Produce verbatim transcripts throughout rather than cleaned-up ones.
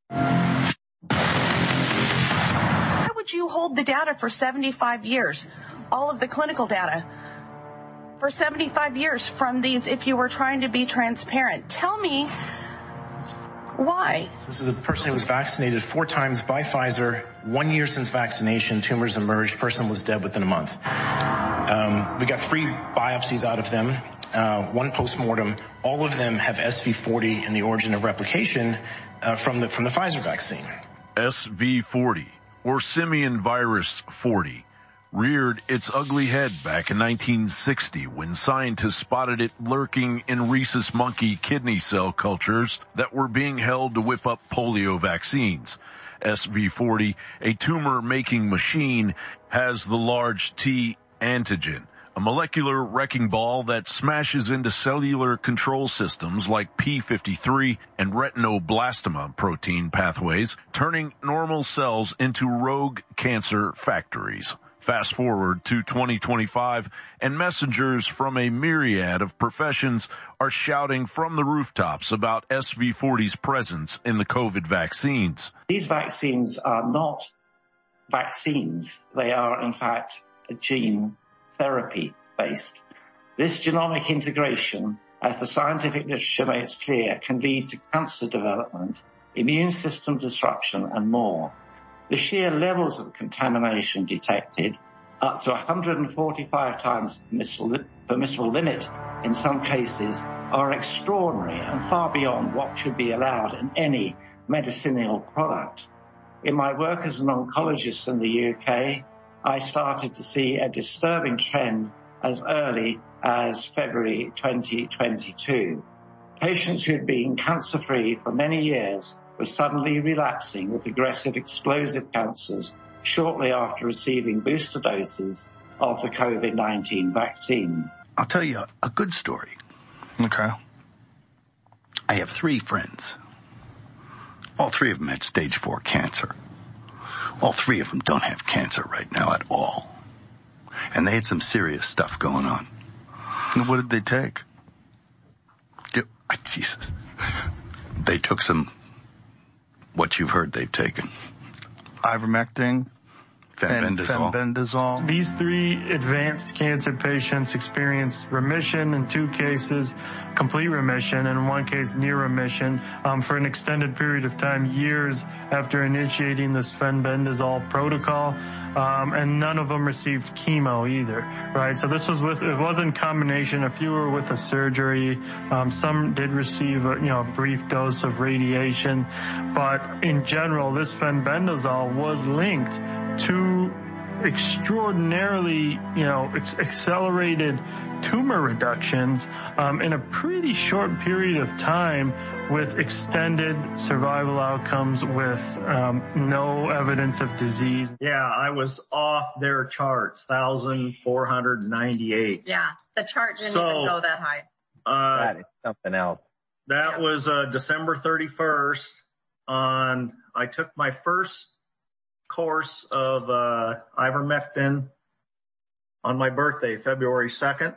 Why would you hold the data for seventy-five years, all of the clinical data, for seventy-five years from these if you were trying to be transparent? Tell me why. This is a person who was vaccinated four times by Pfizer. One year since vaccination, tumors emerged. Person was dead within a month. Um, we got three biopsies out of them, uh, one postmortem. All of them have S V forty in the origin of replication uh, from the from the Pfizer vaccine. S V forty, or simian virus forty, reared its ugly head back in nineteen sixty when scientists spotted it lurking in rhesus monkey kidney cell cultures that were being held to whip up polio vaccines. S V forty, a tumor-making machine, has the large T antigen, a molecular wrecking ball that smashes into cellular control systems like P fifty-three and retinoblastoma protein pathways, turning normal cells into rogue cancer factories. Fast forward to twenty twenty-five, and messengers from a myriad of professions are shouting from the rooftops about S V forty's presence in the COVID vaccines. These vaccines are not vaccines. They are, in fact, gene therapy based. This genomic integration, as the scientific literature makes clear, can lead to cancer development, immune system disruption, and more. The sheer levels of contamination detected, up to one hundred forty-five times permissible, permissible limit in some cases, are extraordinary and far beyond what should be allowed in any medicinal product. In my work as an oncologist in the U K, I started to see a disturbing trend as early as February twenty twenty-two. Patients who had been cancer-free for many years were suddenly relapsing with aggressive explosive cancers shortly after receiving booster doses of the COVID nineteen vaccine. I'll tell you a, a good story. Okay. I have three friends. All three of them had stage four cancer. All three of them don't have cancer right now at all. And they had some serious stuff going on. And what did they take? Yep. Jesus. They took some, what you've heard they've taken. Ivermectin. Fenbendazole. Fenbendazole. These three advanced cancer patients experienced remission in two cases, complete remission, and in one case near remission um, for an extended period of time, years after initiating this fenbendazole protocol, um, and none of them received chemo either, right? So this was with, it wasn't combination. A few were with a surgery. Um, some did receive a, you know, a brief dose of radiation, but in general, this fenbendazole was linked to extraordinarily, you know, ex- accelerated tumor reductions um, in a pretty short period of time, with extended survival outcomes, with um, no evidence of disease. Yeah, I was off their charts, one thousand four hundred ninety-eight. Yeah, the chart didn't so, even go that high. Uh, that is something else. That yeah. was uh, December thirty-first. On, I took my first course of uh, ivermectin on my birthday, February second.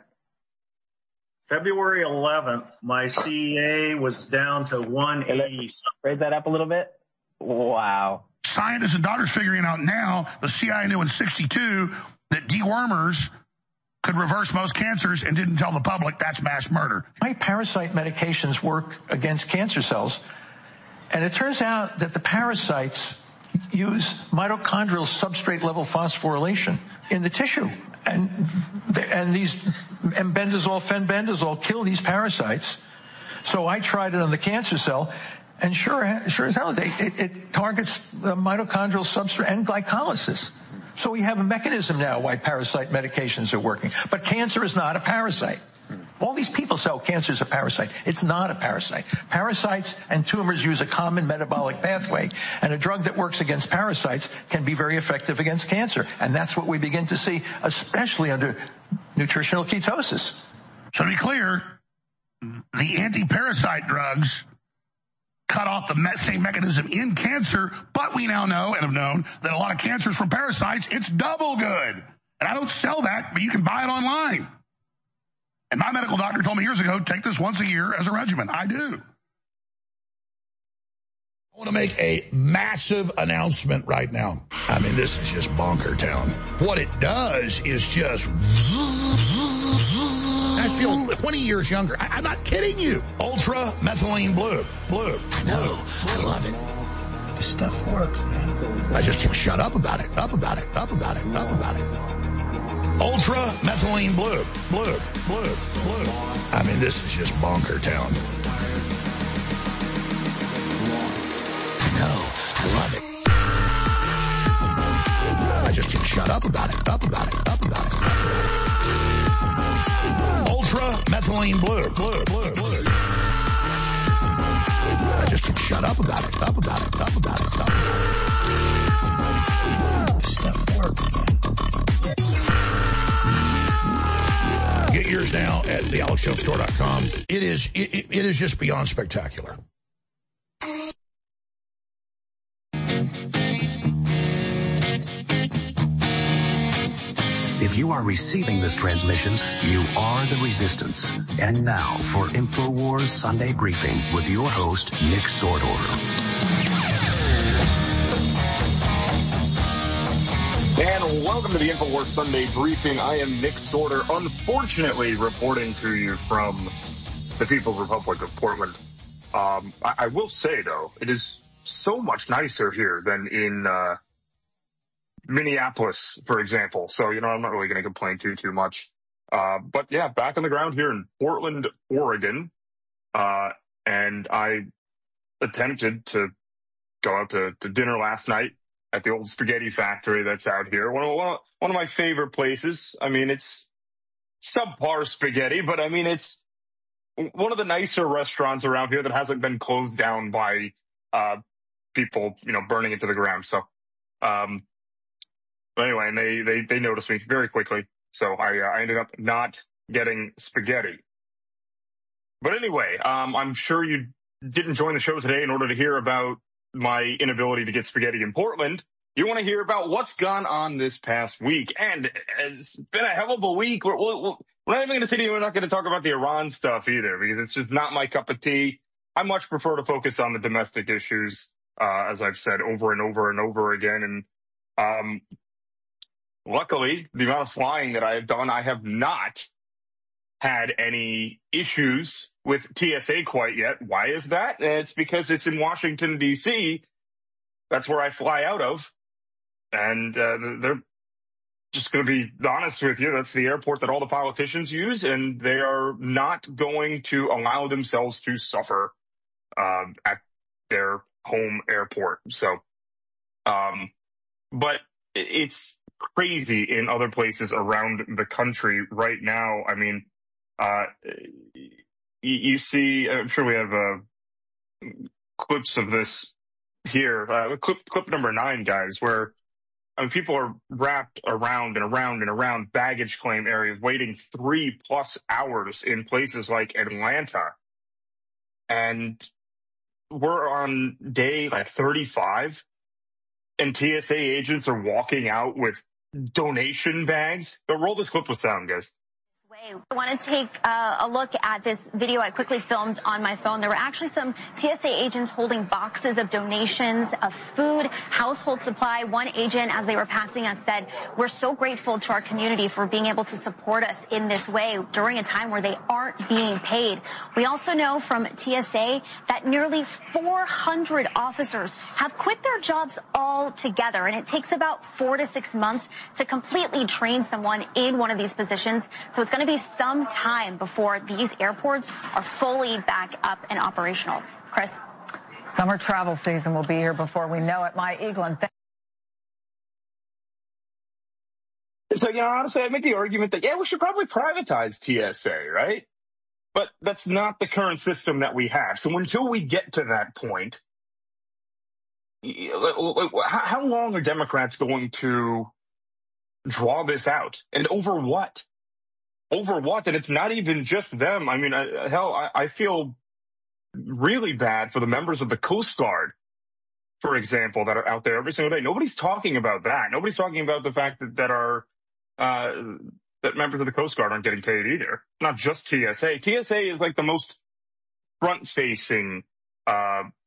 February eleventh, my C E A was down to one eighty. Raise that up a little bit. Wow. Scientists and doctors figuring out now, the C I A knew in sixty-two that dewormers could reverse most cancers and didn't tell the public. That's mass murder. My parasite medications work against cancer cells, and it turns out that the parasites use mitochondrial substrate level phosphorylation in the tissue. And, and these embendazole, fenbendazole kill these parasites. So I tried it on the cancer cell, and sure, sure as hell, they, it, it targets the mitochondrial substrate and glycolysis. So we have a mechanism now why parasite medications are working. But cancer is not a parasite. All these people say, oh, cancer is a parasite. It's not a parasite. Parasites and tumors use a common metabolic pathway, and a drug that works against parasites can be very effective against cancer. And that's what we begin to see, especially under nutritional ketosis. So to be clear, the anti-parasite drugs cut off the same mechanism in cancer, but we now know and have known that a lot of cancers from parasites, it's double good. And I don't sell that, but you can buy it online. And my medical doctor told me years ago, take this once a year as a regimen. I do. I want to make a massive announcement right now. I mean, this is just bonker town. What it does is just... I feel twenty years younger. I, I'm not kidding you. Ultra methylene blue. Blue. I know. I love it. This stuff works, man. I just shut up about it. Up about it. Up about it. Up about it. Ultra methylene blue. Blue. Blue. Blue. I mean, this is just bonker town. I know. I love it. I just can't shut up about it. Up about it. Up about it. Up about it. Ultra methylene blue. Blue. Blue. Blue. I just can't shut up about it. Up about it. Up about it. Up about it. This stuff works. Get yours now at the alex jones store dot com. It is, it, it is just beyond spectacular. If you are receiving this transmission, you are the resistance. And now for InfoWars Sunday Briefing with your host, Nick Sordor. And welcome to the InfoWars Sunday Briefing. I am Nick Sorter, unfortunately reporting to you from the People's Republic of Portland. Um, I, I will say, though, it is so much nicer here than in uh, Minneapolis, for example. So, you know, I'm not really going to complain too, too much. Uh, but, yeah, back on the ground here in Portland, Oregon. Uh, and I attempted to go out to, to dinner last night at the old spaghetti factory that's out here. One of, one of my favorite places. I mean, it's subpar spaghetti, but I mean, it's one of the nicer restaurants around here that hasn't been closed down by, uh, people, you know, burning it to the ground. So, um, but anyway, and they, they, they noticed me very quickly. So I, uh, I ended up not getting spaghetti. But anyway, um, I'm sure you didn't join the show today in order to hear about my inability to get spaghetti in Portland. You want to hear about what's gone on this past week. And it's been a hell of a week. We're, we're, we're not even going to sit here. We're not going to talk about the Iran stuff either, because it's just not my cup of tea. I much prefer to focus on the domestic issues, uh, as I've said over and over and over again. And, um, luckily, the amount of flying that I have done, I have not had any issues with T S A quite yet. Why is that? It's because it's in Washington, D C. That's where I fly out of. And uh, they're just going to be honest with you. That's the airport that all the politicians use, and they are not going to allow themselves to suffer uh, at their home airport. So, um, but it's crazy in other places around the country right now. I mean, uh, you see, I'm sure we have uh, clips of this here. Uh, clip, clip number nine, guys, where I mean, people are wrapped around and around and around baggage claim areas, waiting three plus hours in places like Atlanta. And we're on day like thirty-five, and T S A agents are walking out with donation bags. But roll this clip with sound, guys. I want to take uh, a look at this video I quickly filmed on my phone. There were actually some T S A agents holding boxes of donations of food, household supply. One agent, as they were passing us, said, "We're so grateful to our community for being able to support us in this way during a time where they aren't being paid." We also know from T S A that nearly four hundred officers have quit their jobs altogether, and it takes about four to six months to completely train someone in one of these positions. So it's going to be some time before these airports are fully back up and operational. Chris? Summer travel season will be here before we know it. Maya Eaglin. So, you know, honestly, I make the argument that, yeah, we should probably privatize T S A, right? But that's not the current system that we have. So until we get to that point, how long are Democrats going to draw this out? And over what? Over what? And it's not even just them. I mean, I, hell, I, I feel really bad for the members of the Coast Guard, for example, that are out there every single day. Nobody's talking about that. Nobody's talking about the fact that, that our, uh, that members of the Coast Guard aren't getting paid either. Not just T S A. T S A is like the most front-facing, uh,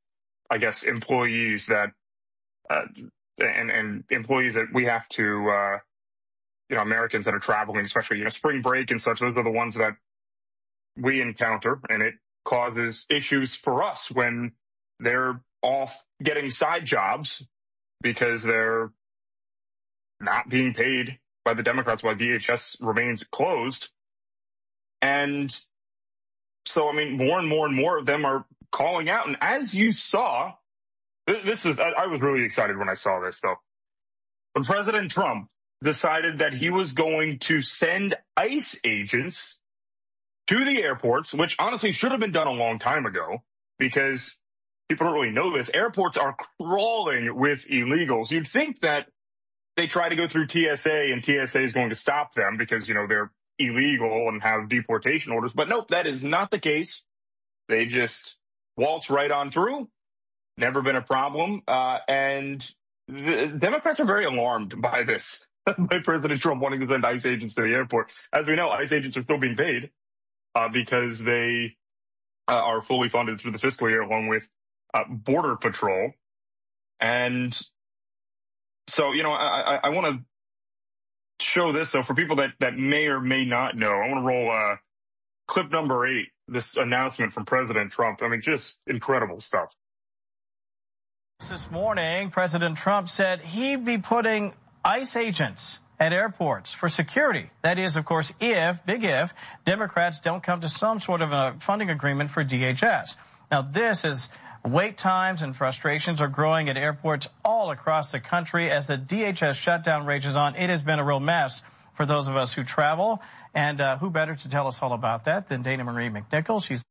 I guess, employees that, uh, and, and employees that we have to, uh, you know, Americans that are traveling, especially, you know, spring break and such, those are the ones that we encounter, and it causes issues for us when they're off getting side jobs because they're not being paid by the Democrats while D H S remains closed. And so, I mean, more and more and more of them are calling out. And as you saw, this is, I, I was really excited when I saw this, though. When President Trump decided that he was going to send ICE agents to the airports, which honestly should have been done a long time ago, because people don't really know this. Airports are crawling with illegals. You'd think that they try to go through T S A and T S A is going to stop them because, you know, they're illegal and have deportation orders. But nope, that is not the case. They just waltz right on through. Never been a problem. Uh, and the Democrats are very alarmed by this, by President Trump wanting to send ICE agents to the airport. As we know, ICE agents are still being paid uh, because they uh, are fully funded through the fiscal year along with uh, Border Patrol. And so, you know, I, I, I want to show this. So for people that, that may or may not know, I want to roll uh, clip number eight, this announcement from President Trump. I mean, just incredible stuff. This morning, President Trump said he'd be putting ICE agents at airports for security. That is, of course, if, big if, Democrats don't come to some sort of a funding agreement for D H S. Now, this is wait times and frustrations are growing at airports all across the country as the D H S shutdown rages on. It has been a real mess for those of us who travel. And uh, who better to tell us all about that than Dana Marie McNichol? She's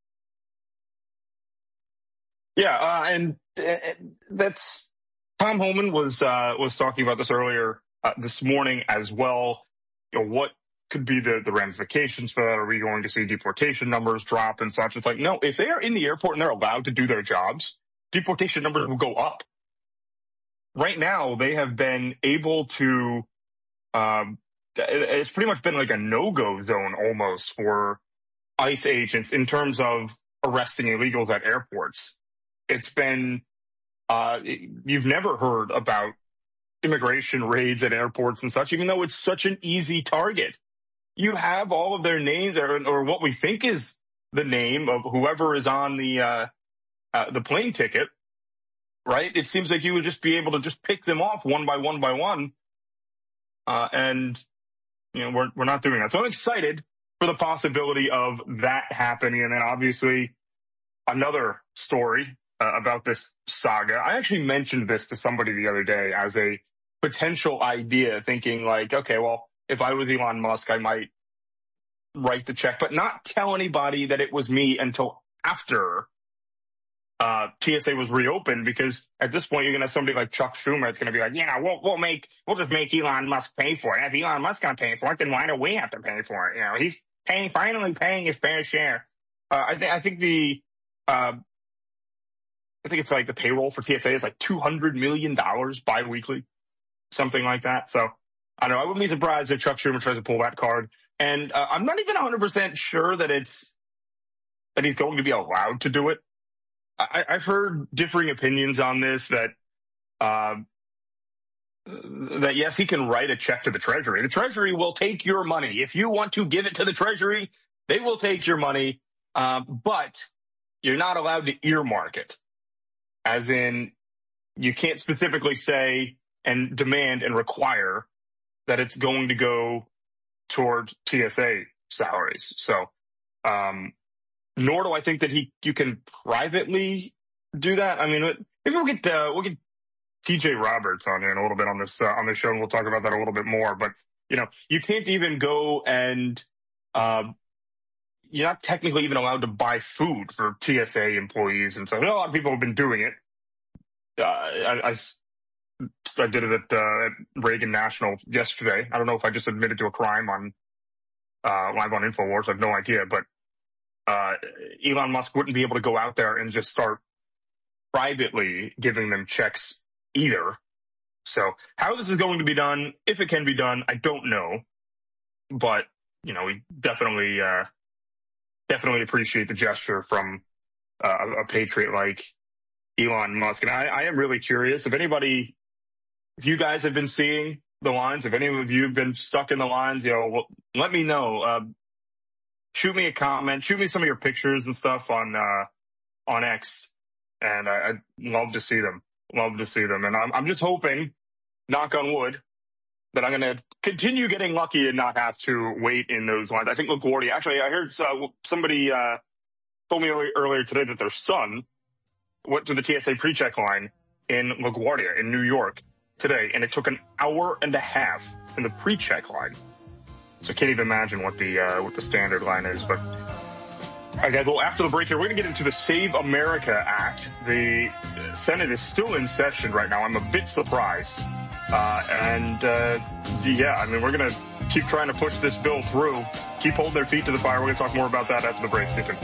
Yeah, uh, and uh, that's Tom Homan was uh, was talking about this earlier uh, this morning as well. You know, what could be the, the ramifications for that? Are we going to see deportation numbers drop and such? It's like, no, if they are in the airport and they're allowed to do their jobs, deportation numbers will go up. Right now, they have been able to, um, it's pretty much been like a no-go zone almost for ICE agents in terms of arresting illegals at airports. It's been, uh, you've never heard about immigration raids at airports and such, even though it's such an easy target. You have all of their names, or, or what we think is the name of whoever is on the uh, uh, the plane ticket, right? It seems like you would just be able to just pick them off one by one by one, uh, and you know we're we're not doing that. So I'm excited for the possibility of that happening, and then obviously another story uh, about this saga. I actually mentioned this to somebody the other day as a potential idea, thinking like, okay, well, if I was Elon Musk, I might write the check, but not tell anybody that it was me until after uh, T S A was reopened, because at this point, you're going to have somebody like Chuck Schumer that's going to be like, yeah, we'll, we'll make, we'll just make Elon Musk pay for it. If Elon Musk's going to pay for it, then why do we have to pay for it? You know, he's paying, finally paying his fair share. Uh, I think, I think the, uh, I think it's like the payroll for T S A is like two hundred million dollars biweekly, something like that. So, I don't know. I wouldn't be surprised if Chuck Schumer tries to pull that card. And uh, I'm not even one hundred percent sure that it's that he's going to be allowed to do it. I, I've heard differing opinions on this, that uh, that yes, he can write a check to the Treasury. The Treasury will take your money. If you want to give it to the Treasury, they will take your money. Um, but you're not allowed to earmark it. As in, you can't specifically say and demand and require that it's going to go towards T S A salaries. So, um, nor do I think that he, you can privately do that. I mean, maybe we'll get, uh, we'll get T J Roberts on here in a little bit on this, uh, on this show, and we'll talk about that a little bit more. But, you know, you can't even go and, um, you're not technically even allowed to buy food for T S A employees. And so a lot of people have been doing it. Uh, I, I I did it at, uh, at Reagan National yesterday. I don't know if I just admitted to a crime on uh, live on InfoWars. I have no idea. But uh, Elon Musk wouldn't be able to go out there and just start privately giving them checks either. So how this is going to be done, if it can be done, I don't know. But, you know, we definitely, uh, definitely appreciate the gesture from uh, a patriot like Elon Musk. And I, I am really curious if anybody, if you guys have been seeing the lines, if any of you have been stuck in the lines, you know, well, let me know. Uh, shoot me a comment, shoot me some of your pictures and stuff on, uh, on X. And I, I'd love to see them, love to see them. And I'm, I'm just hoping, knock on wood, that I'm going to continue getting lucky and not have to wait in those lines. I think LaGuardia, actually, I heard uh, somebody uh, told me earlier today that their son went to the T S A pre-check line in LaGuardia in New York today, and it took an hour and a half in the pre-check line. So I can't even imagine what the uh, what the standard line is. But all right, guys, well, after the break here, we're going to get into the Save America Act. The Senate is still in session right now. I'm a bit surprised. Uh, and, uh, yeah, I mean, we're going to keep trying to push this bill through, keep holding their feet to the fire. We're going to talk more about that after the break. Stay tuned.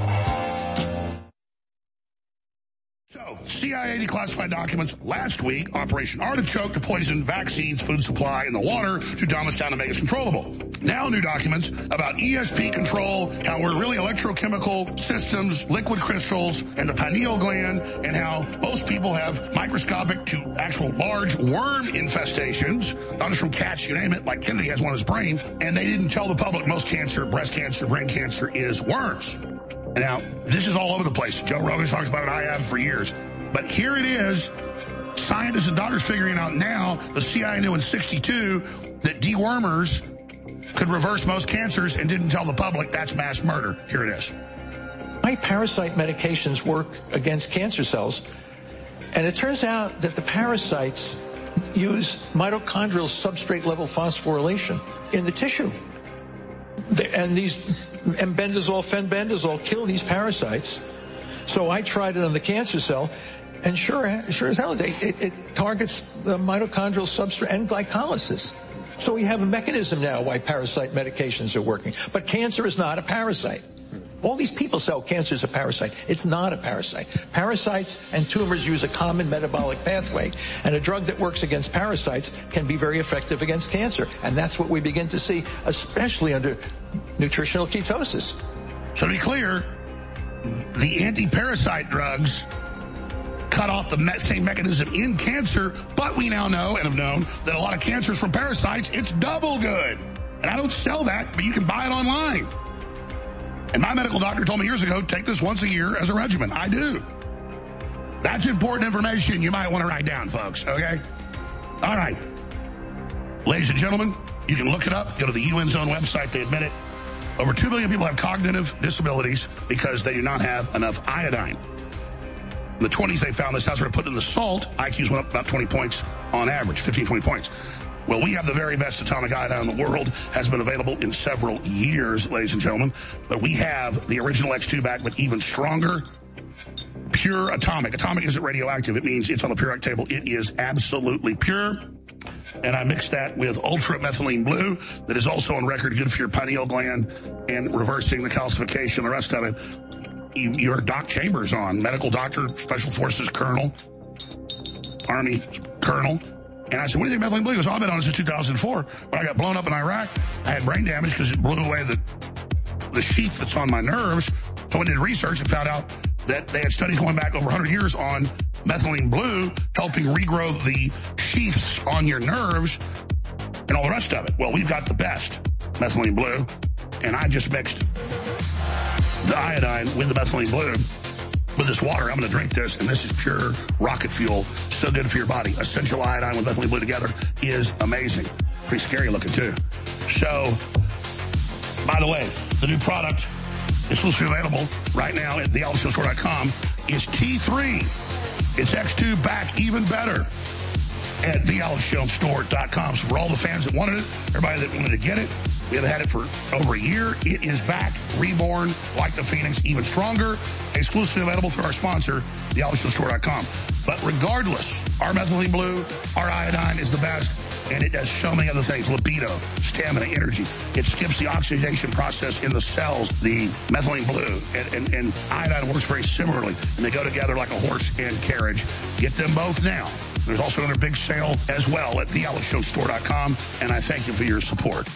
So, C I A declassified documents last week, Operation Artichoke to poison vaccines, food supply, and the water to dumb us down and make us controllable. Now new documents about E S P control, how we're really electrochemical systems, liquid crystals, and the pineal gland, and how most people have microscopic to actual large worm infestations, not just from cats, you name it, like Kennedy has one in his brain, and they didn't tell the public most cancer, breast cancer, brain cancer is worms. Now, this is all over the place. Joe Rogan talks about it. I have for years. But here it is. Scientists and doctors figuring out now, the C I A knew in sixty-two that dewormers could reverse most cancers and didn't tell the public. That's mass murder. Here it is. Why parasite medications work against cancer cells. And it turns out that the parasites use mitochondrial substrate level phosphorylation in the tissue. And these embendazole, fenbendazole kill these parasites. So I tried it on the cancer cell, and sure, sure as hell, it, it, it targets the mitochondrial substrate and glycolysis. So we have a mechanism now why parasite medications are working. But cancer is not a parasite. All these people say, oh, cancer is a parasite. It's not a parasite. Parasites and tumors use a common metabolic pathway, and a drug that works against parasites can be very effective against cancer. And that's what we begin to see, especially under nutritional ketosis. So to be clear, the anti-parasite drugs cut off the same mechanism in cancer, but we now know and have known that a lot of cancers from parasites, it's double good. And I don't sell that, but you can buy it online. And my medical doctor told me years ago, take this once a year as a regimen. I do. That's important information you might want to write down, folks, okay? All right. Ladies and gentlemen, you can look it up. Go to the U N's own website. They admit it. Over two billion people have cognitive disabilities because they do not have enough iodine. In the twenties, they found this. That's where they put in the salt. I Qs went up about twenty points on average, fifteen, twenty points. Well, we have the very best atomic iodine in the world. Has been available in several years, ladies and gentlemen. But we have the original X two back, but even stronger, pure atomic. Atomic isn't radioactive. It means it's on the periodic table. It is absolutely pure. And I mixed that with ultra methylene blue that is also on record good for your pineal gland and reversing the calcification, the rest of it. You, you're Doc Chambers on, medical doctor, special forces colonel, Army colonel. And I said, what do you think methylene blue? He goes, oh, I've been on this since two thousand four. When I got blown up in Iraq, I had brain damage because it blew away the, the sheath that's on my nerves. So I did research and found out that they had studies going back over one hundred years on methylene blue helping regrow the sheaths on your nerves and all the rest of it. Well, we've got the best methylene blue, and I just mixed the iodine with the methylene blue with this water. I'm going to drink this, and this is pure rocket fuel. So good for your body. Essential iodine with methylene blue together is amazing. Pretty scary looking, too. So, by the way, the new product exclusively available right now at the alex jones store dot com is T three. It's X two back even better at the alex jones store dot com. So for all the fans that wanted it, everybody that wanted to get it, we have had it for over a year. It is back, reborn, like the Phoenix, even stronger. Exclusively available through our sponsor, the alex jones store dot com. But regardless, our methylene blue, our iodine is the best. And it does so many other things. Libido, stamina, energy. It skips the oxidation process in the cells, the methylene blue. And, and, and iodine works very similarly. And they go together like a horse and carriage. Get them both now. There's also another big sale as well at the alex jones store dot com. And I thank you for your support.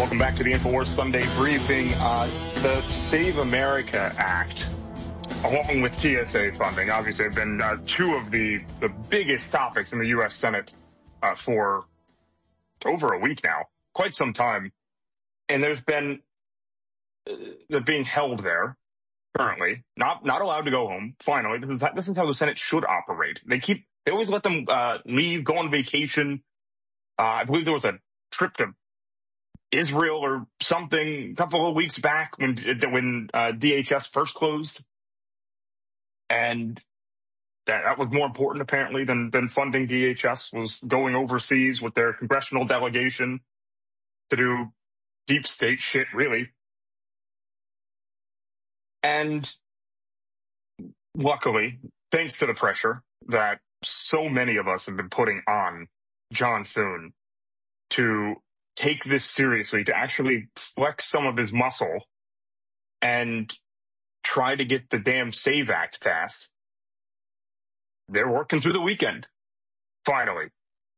Welcome back to the InfoWars Sunday briefing. Uh, the Save America Act, along with T S A funding, obviously have been uh, two of the, the biggest topics in the U S Senate uh, for over a week now, quite some time. And there's been, uh, they're being held there currently, not not allowed to go home. Finally, this is, this is how the Senate should operate. They keep, they always let them uh, leave, go on vacation. Uh, I believe there was a trip to Israel or something a couple of weeks back when when uh, D H S first closed, and that, that was more important apparently than than funding D H S, was going overseas with their congressional delegation to do deep state shit, really. And luckily, thanks to the pressure that so many of us have been putting on John Thune to take this seriously, to actually flex some of his muscle and try to get the damn SAVE Act passed. They're working through the weekend, finally.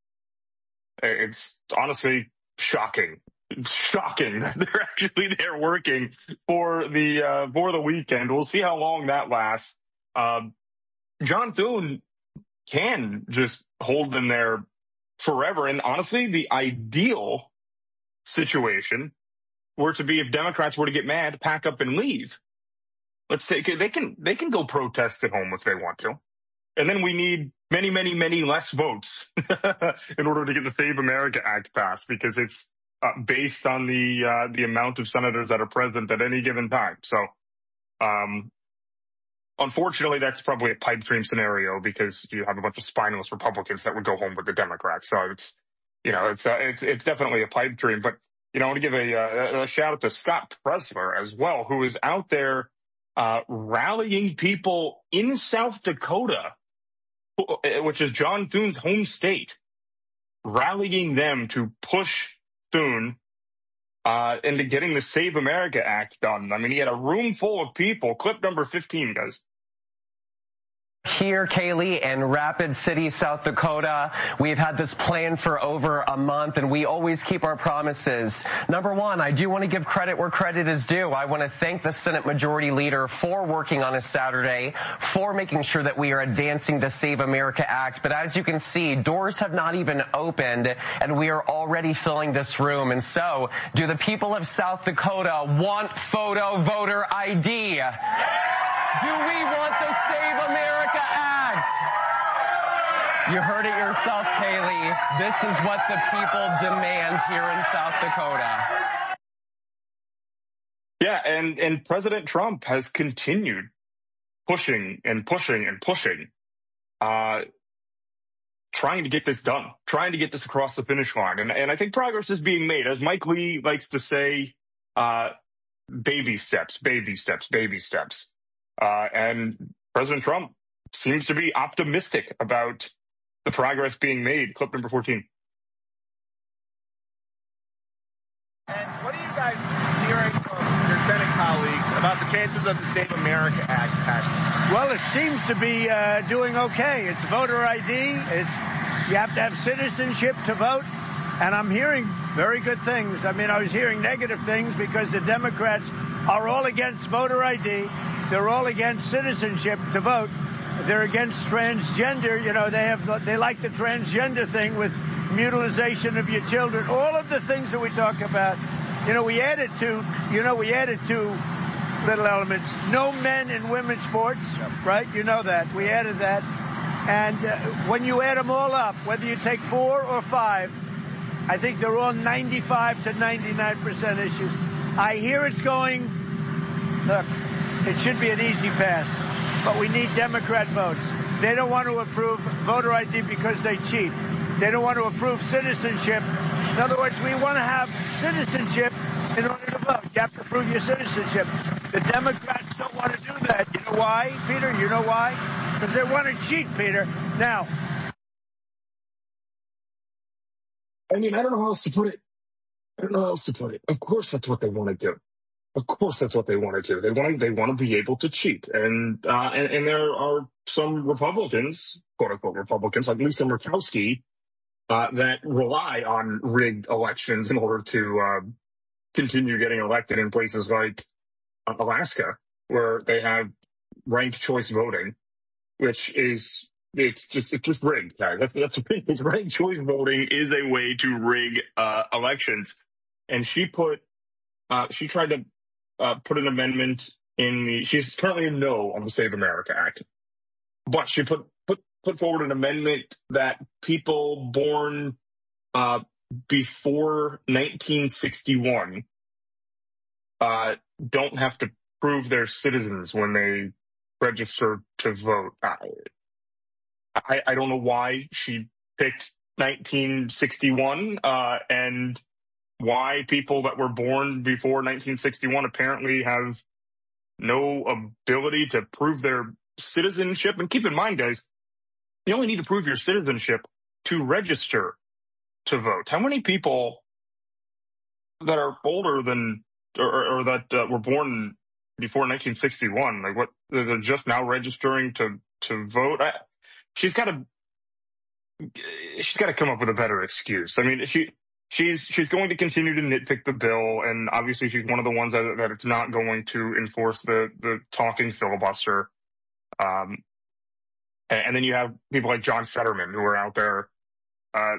It's honestly shocking. It's shocking that they're actually there working for the uh, for the weekend. We'll see how long that lasts. Uh, John Thune can just hold them there forever. And honestly, the ideal situation were to be if Democrats were to get mad, pack up and leave. Let's say they can they can go protest at home if they want to. And then we need many, many, many less votes in order to get the Save America Act passed, because it's uh, based on the uh, the amount of senators that are present at any given time. So um, unfortunately, that's probably a pipe dream scenario, because you have a bunch of spineless Republicans that would go home with the Democrats. So it's You know, it's, uh, it's, it's definitely a pipe dream. But, you know, I want to give a, uh, a shout out to Scott Presler as well, who is out there uh, rallying people in South Dakota, which is John Thune's home state, rallying them to push Thune uh, into getting the Save America Act done. I mean, he had a room full of people. Clip number fifteen, guys. Here, Kaylee, in Rapid City, South Dakota, we've had this plan for over a month, and we always keep our promises. Number one, I do want to give credit where credit is due. I want to thank the Senate Majority Leader for working on a Saturday, for making sure that we are advancing the Save America Act. But as you can see, doors have not even opened, and we are already filling this room. And so, do the people of South Dakota want photo voter I D? Do we want the Save America Act? You heard it yourself, Kaylee. This is what the people demand here in South Dakota. Yeah, and, and President Trump has continued pushing and pushing and pushing, uh, trying to get this done, trying to get this across the finish line. And, and I think progress is being made. As Mike Lee likes to say, uh, baby steps, baby steps, baby steps. Uh, and President Trump seems to be optimistic about the progress being made. Clip number fourteen. And what are you guys hearing from your Senate colleagues about the chances of the Save America Act passing? Well, it seems to be uh, doing okay. It's voter I D. It's you have to have citizenship to vote. And I'm hearing very good things. I mean, I was hearing negative things because the Democrats are all against voter I D. They're all against citizenship to vote. They're against transgender. You know, they have they like the transgender thing with mutilization of your children. All of the things that we talk about. You know, we added to, you know, we added two little elements. No men in women's sports, right? You know that. We added that. And uh, when you add them all up, whether you take four or five, I think they're all ninety-five to ninety-nine percent issues. I hear it's going, look, it should be an easy pass, but we need Democrat votes. They don't want to approve voter I D because they cheat. They don't want to approve citizenship. In other words, we want to have citizenship in order to vote. You have to prove your citizenship. The Democrats don't want to do that. You know why, Peter? You know why? Because they want to cheat, Peter. Now, I mean, I don't know how else to put it. I don't know how else to put it. Of course that's what they want to do. Of course that's what they want to do. They want to, they want to be able to cheat. And, uh, and, and there are some Republicans, quote unquote Republicans, like Lisa Murkowski, uh, that rely on rigged elections in order to, uh, continue getting elected in places like Alaska, where they have ranked choice voting, which is, it's just, it's just rigged, guys. That's, that's the thing. It's ranked choice voting is a way to rig, uh, elections. And she put, uh, she tried to, uh, put an amendment in the, she's currently a no on the Save America Act, but she put, put, put forward an amendment that people born, uh, before nineteen sixty-one, uh, don't have to prove they're citizens when they register to vote. I, I, I don't know why she picked nineteen sixty-one, uh, and why people that were born before nineteen sixty-one apparently have no ability to prove their citizenship. And keep in mind, guys, you only need to prove your citizenship to register to vote. How many people that are older than, or, or that uh, were born before nineteen sixty-one, like what, they're just now registering to, to vote? I, she's got to, she's got to come up with a better excuse. I mean, she, she's, she's going to continue to nitpick the bill. And obviously she's one of the ones that, that it's not going to enforce the, the talking filibuster. Um, and, and then you have people like John Fetterman who are out there, uh,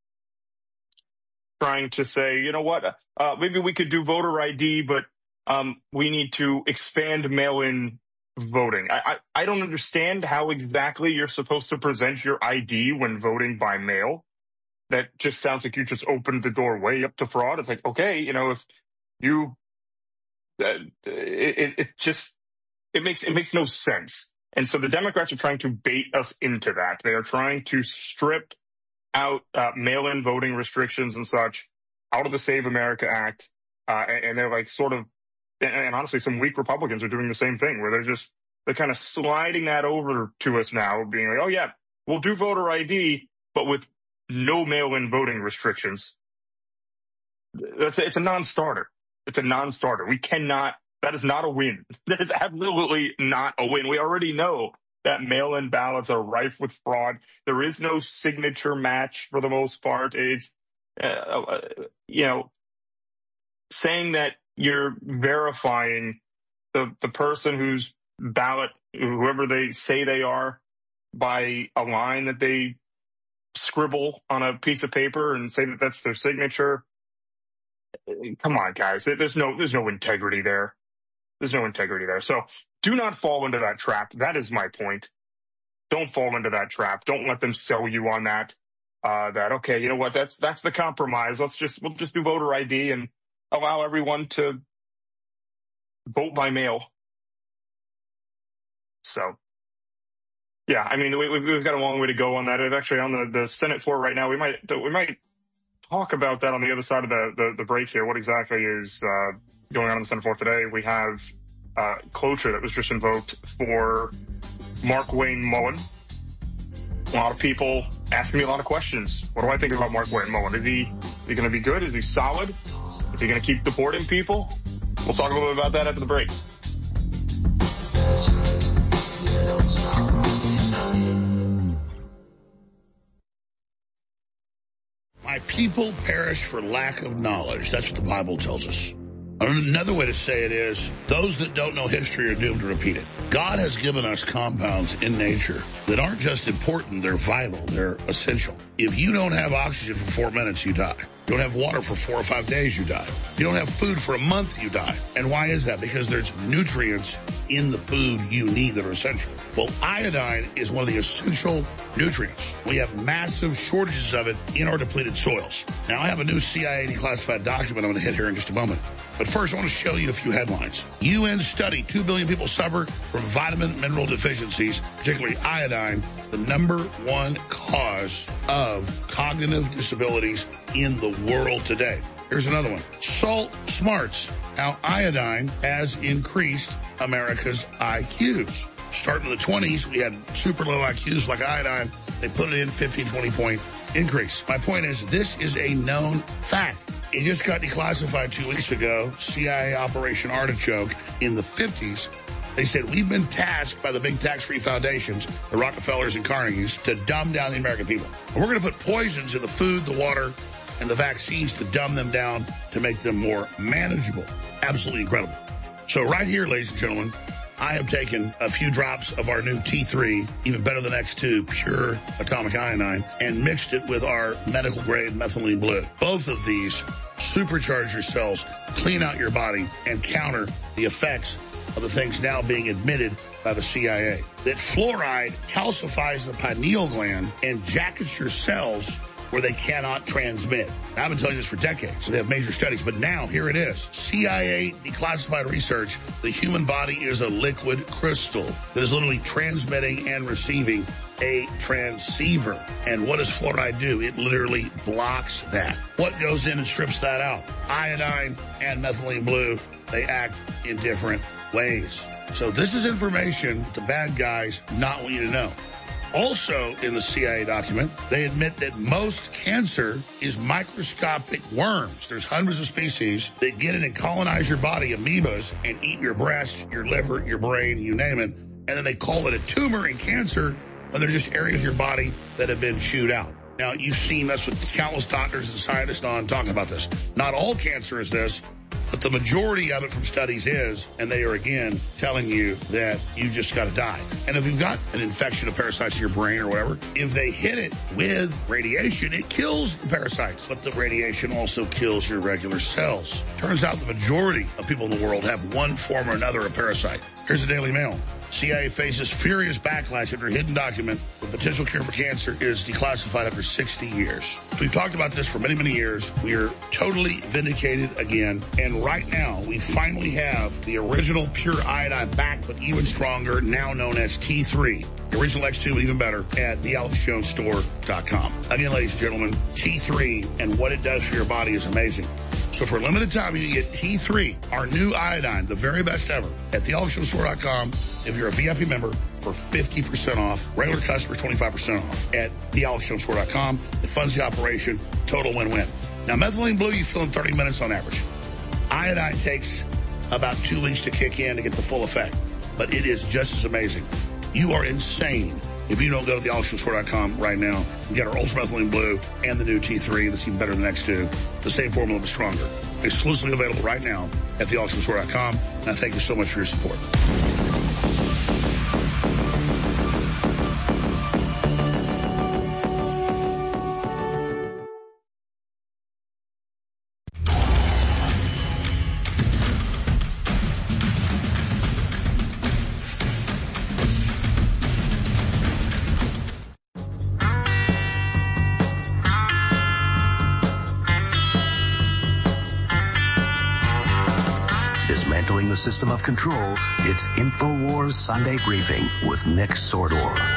trying to say, you know what, uh, maybe we could do voter I D, but um, we need to expand mail-in voting. I, I, I don't understand how exactly you're supposed to present your I D when voting by mail. That just sounds like you just opened the door way up to fraud. It's like, okay, you know, if you, uh, it, it just, it makes, it makes no sense. And so the Democrats are trying to bait us into that. They are trying to strip out uh, mail-in voting restrictions and such out of the Save America Act. Uh, and, and they're like sort of, and, and honestly, some weak Republicans are doing the same thing where they're just, they're kind of sliding that over to us now, being like, oh yeah, we'll do voter I D, but with no mail-in voting restrictions. That's a, it's a non-starter. It's a non-starter. We cannot, that is not a win. That is absolutely not a win. We already know that mail-in ballots are rife with fraud. There is no signature match for the most part. It's, uh, you know, saying that you're verifying the, the person whose ballot, whoever they say they are, by a line that they scribble on a piece of paper and say that that's their signature. Come on, guys. There's no, there's no integrity there. There's no integrity there. So do not fall into that trap. That is my point. Don't fall into that trap. Don't let them sell you on that. Uh, that, okay, you know what? That's, that's the compromise. Let's just, we'll just do voter I D and allow everyone to vote by mail. So, yeah, I mean, we, we've got a long way to go on that. It's actually on the, the Senate floor right now. We might, we might talk about that on the other side of the, the, the break here. What exactly is, uh, going on in the Senate floor today? We have, uh, cloture that was just invoked for Markwayne Mullin. A lot of people asking me a lot of questions. What do I think about Markwayne Mullin? Is he, is he going to be good? Is he solid? Is he going to keep deporting people? We'll talk a little bit about that after the break. My people perish for lack of knowledge. That's what the Bible tells us. Another way to say it is, those that don't know history are doomed to repeat it. God has given us compounds in nature that aren't just important, they're vital, they're essential. If you don't have oxygen for four minutes, you die. You don't have water for four or five days, you die. You don't have food for a month, you die. And why is that? Because there's nutrients in the food you need that are essential. Well, iodine is one of the essential nutrients. We have massive shortages of it in our depleted soils. Now, I have a new C I A declassified document I'm going to hit here in just a moment. But first, I want to show you a few headlines. U N study, two billion people suffer from vitamin mineral deficiencies, particularly iodine, the number one cause of cognitive disabilities in the world today. Here's another one. Salt Smarts, how iodine has increased America's I Qs. Starting in the twenties, we had super low I Qs like iodine. They put it in fifteen, twenty point increase. My point is, this is a known fact. It just got declassified two weeks ago, C I A Operation Artichoke. In the fifties, they said, we've been tasked by the big tax-free foundations, the Rockefellers and Carnegies, to dumb down the American people. And we're going to put poisons in the food, the water, and the vaccines to dumb them down to make them more manageable. Absolutely incredible. So right here, ladies and gentlemen, I have taken a few drops of our new T three, even better than X two, pure atomic iodine, and mixed it with our medical-grade methylene blue. Both of these supercharge your cells, clean out your body, and counter the effects of the things now being admitted by the C I A. That fluoride calcifies the pineal gland and jackets your cells where they cannot transmit. Now, I've been telling you this for decades. They have major studies, but now here it is. C I A declassified research. The human body is a liquid crystal that is literally transmitting and receiving a transceiver. And what does fluoride do? It literally blocks that. What goes in and strips that out? Iodine and methylene blue, they act in different ways. So this is information the bad guys not want you to know. Also in the C I A document, they admit that most cancer is microscopic worms. There's hundreds of species that get in and colonize your body, amoebas, and eat your breast, your liver, your brain, you name it. And then they call it a tumor in cancer when they're just areas of your body that have been chewed out. Now, you've seen us with countless doctors and scientists on talking about this. Not all cancer is this, but the majority of it from studies is, and they are again telling you that you just got to die. And if you've got an infection of parasites in your brain or whatever, if they hit it with radiation, it kills the parasites. But the radiation also kills your regular cells. Turns out the majority of people in the world have one form or another of parasite. Here's the Daily Mail. C I A faces furious backlash after a hidden document. The potential cure for cancer is declassified after sixty years. We've talked about this for many, many years. We are totally vindicated again. And right now, we finally have the original pure iodine back, but even stronger, now known as T three. The original X two, but even better, at the alex jones store dot com. Again, ladies and gentlemen, T three and what it does for your body is amazing. So for a limited time, you can get T three, our new iodine, the very best ever, at the alex jones store dot com. If you're a V I P member, for fifty percent off. Regular customers, twenty-five percent off at the alex jones store dot com. It funds the operation. Total win-win. Now, methylene blue, you fill in thirty minutes on average. Iodine takes about two weeks to kick in to get the full effect. But it is just as amazing. You are insane if you don't go to the alex jones store dot com right now and get our Ultra Methylene Blue and the new T three that's even better than X two. The same formula, but stronger. Exclusively available right now at the alex jones store dot com. And I thank you so much for your support. Dismantling the system of control, it's InfoWars Sunday Briefing with Nick Sordor.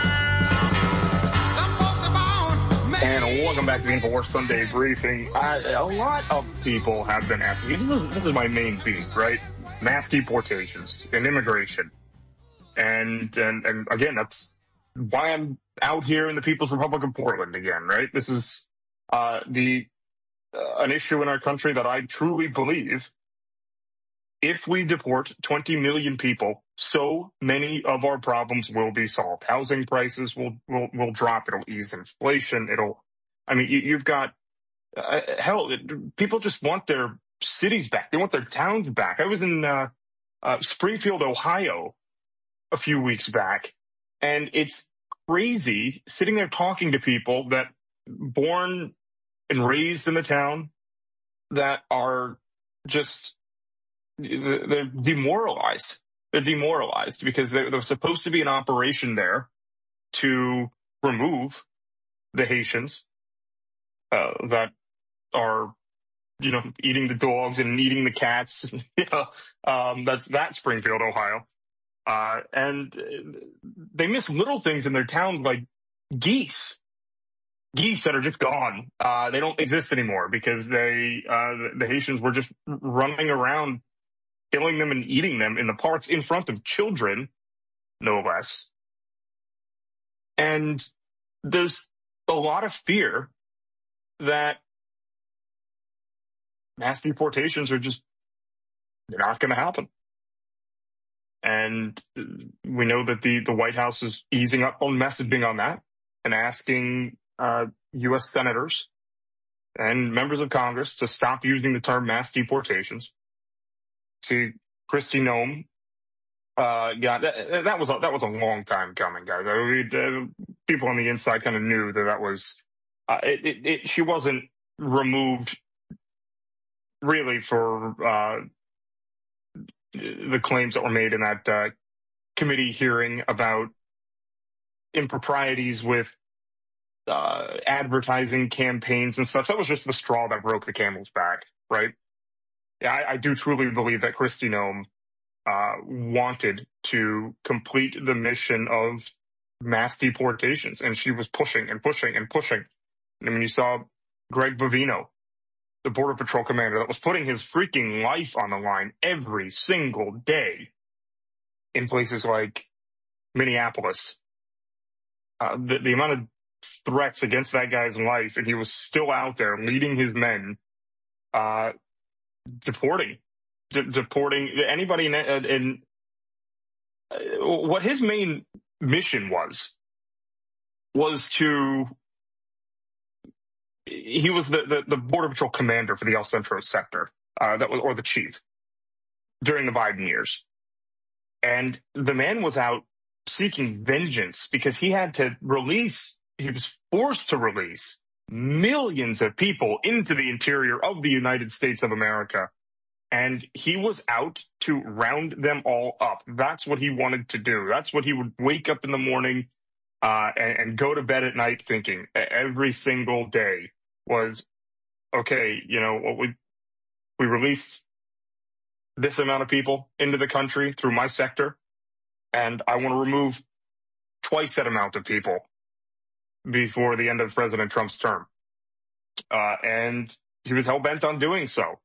And welcome back to the InfoWars Sunday Briefing. I, a lot of people have been asking, this is, this is my main theme, right? Mass deportations and immigration. And, and, and again, that's why I'm out here in the People's Republic of Portland again, right? This is, uh, the, uh, an issue in our country that I truly believe if we deport twenty million people, so many of our problems will be solved. Housing prices will, will, will drop. It'll ease inflation. It'll, I mean, you, you've got, uh, hell, it, people just want their cities back. They want their towns back. I was in, uh, uh, Springfield, Ohio a few weeks back, and it's crazy sitting there talking to people that born and raised in the town that are just, they're demoralized. They're demoralized because there was supposed to be an operation there to remove the Haitians uh, that are, you know, eating the dogs and eating the cats. you know, um, that's that Springfield, Ohio. Uh, and they miss little things in their town like geese. Geese that are just gone. Uh, they don't exist anymore because they, uh, the, the Haitians were just running around killing them and eating them in the parks in front of children, no less. And there's a lot of fear that mass deportations are just not going to happen. And we know that the, the White House is easing up on messaging on that and asking uh, U S senators and members of Congress to stop using the term mass deportations. See, Kristi Noem, uh, got that, that was a, that was a long time coming, guys. I mean, uh, people on the inside kind of knew that that was uh, it, it, it. She wasn't removed really for uh, the claims that were made in that uh, committee hearing about improprieties with uh, advertising campaigns and stuff. That was just the straw that broke the camel's back, right? Yeah, I, I do truly believe that Kristi Noem uh, wanted to complete the mission of mass deportations, and she was pushing and pushing and pushing. I mean, you saw Greg Bovino, the Border Patrol commander, that was putting his freaking life on the line every single day in places like Minneapolis. Uh, the, the amount of threats against that guy's life, and he was still out there leading his men, uh, deporting, de- deporting anybody in, in uh, what his main mission was, was to, he was the, the, the Border Patrol commander for the El Centro sector, uh, that was, or the chief during the Biden years. And the man was out seeking vengeance because he had to release, he was forced to release millions of people into the interior of the United States of America. And he was out to round them all up. That's what he wanted to do. That's what he would wake up in the morning uh, and, and go to bed at night thinking every single day was, okay, you know, what we we released this amount of people into the country through my sector, and I want to remove twice that amount of people before the end of President Trump's term. Uh, and he was hell-bent on doing so.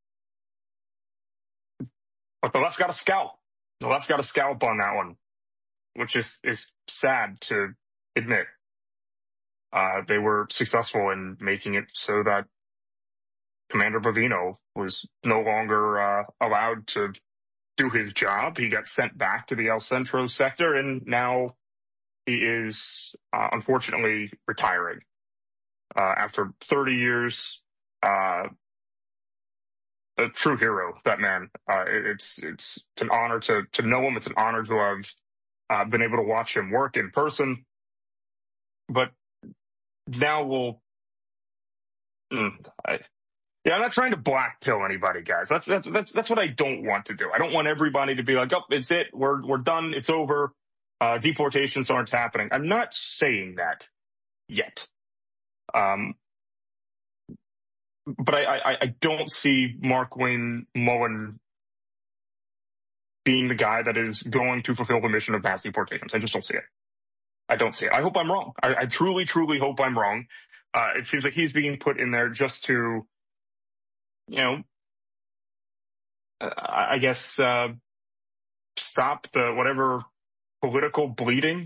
But the left got a scalp. The left got a scalp on that one, which is, is sad to admit. Uh, they were successful in making it so that Commander Bovino was no longer uh, allowed to do his job. He got sent back to the El Centro sector, and now he is uh, unfortunately retiring uh, after thirty years. Uh, a true hero, that man. Uh, it, it's it's it's an honor to to know him. It's an honor to have uh, been able to watch him work in person. But now we'll. Mm, I, Yeah, I'm not trying to black pill anybody, guys. That's that's that's that's what I don't want to do. I don't want everybody to be like, "Oh, it's it. We're we're done. It's over. Uh, deportations aren't happening." I'm not saying that yet. Um, but I I, I don't see Mark Wayne Mullen being the guy that is going to fulfill the mission of mass deportations. I just don't see it. I don't see it. I hope I'm wrong. I, I truly, truly hope I'm wrong. Uh, it seems like he's being put in there just to, you know, I guess, uh, stop the whatever political bleeding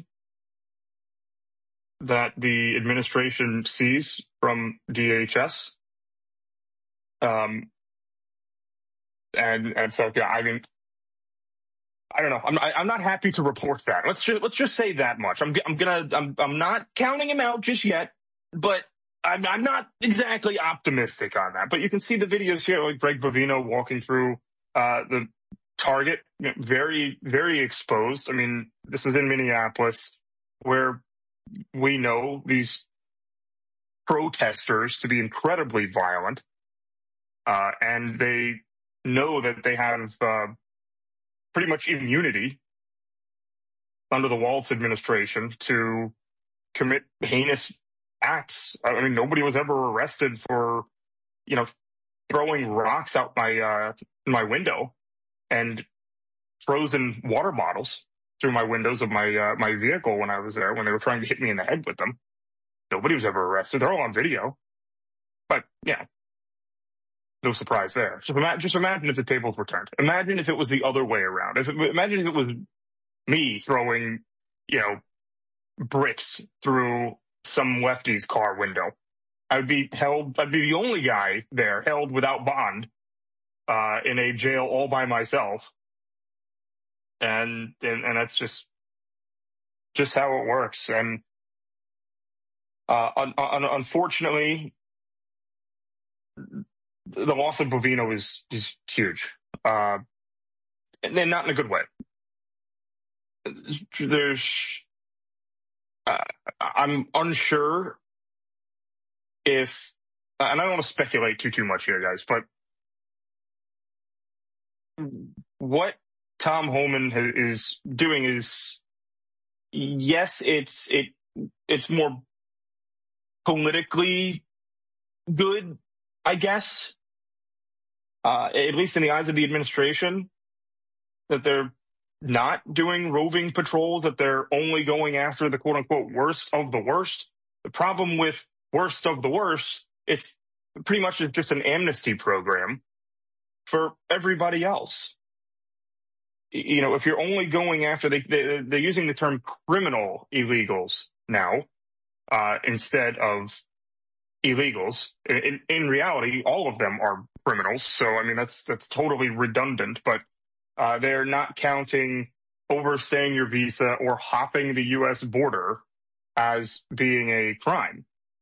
that the administration sees from D H S. Um, and, and so, yeah, I mean, I don't know. I'm, I'm not happy to report that. Let's just, let's just say that much. I'm, I'm gonna, I'm, I'm not counting him out just yet, but I'm, I'm not exactly optimistic on that. But you can see the videos here, like Greg Bovino walking through, uh, the Target, you know, very, very exposed. I mean, this is in Minneapolis, where we know these protesters to be incredibly violent, uh, and they know that they have, uh, pretty much immunity under the Waltz administration to commit heinous acts. I mean, nobody was ever arrested for, you know, throwing rocks out my, uh, my window and frozen water bottles through my windows of my, uh, my vehicle when I was there, when they were trying to hit me in the head with them. Nobody was ever arrested. They're all on video. But yeah, no surprise there. Just imagine, just imagine if the tables were turned. Imagine if it was the other way around. If it, imagine if it was me throwing, you know, bricks through some lefty's car window. I would be held, I'd be the only guy there held without bond, uh, in a jail all by myself. And, and, and that's just, just how it works. And, uh, un, un, unfortunately, the loss of Bovino is, is huge. Uh, and then not in a good way. There's, uh, I'm unsure if, and I don't want to speculate too, too much here, guys, but what Tom Homan is doing is, yes, it's, it, it's more politically good, I guess, uh, at least in the eyes of the administration, that they're not doing roving patrols, that they're only going after the quote unquote worst of the worst. The problem with worst of the worst, it's pretty much just an amnesty program for everybody else. You know, if you're only going after, they, they, they're using the term criminal illegals now, uh, instead of illegals. In, in reality, all of them are criminals. So, I mean, that's, that's totally redundant, but, uh, they're not counting overstaying your visa or hopping the U S border as being a crime.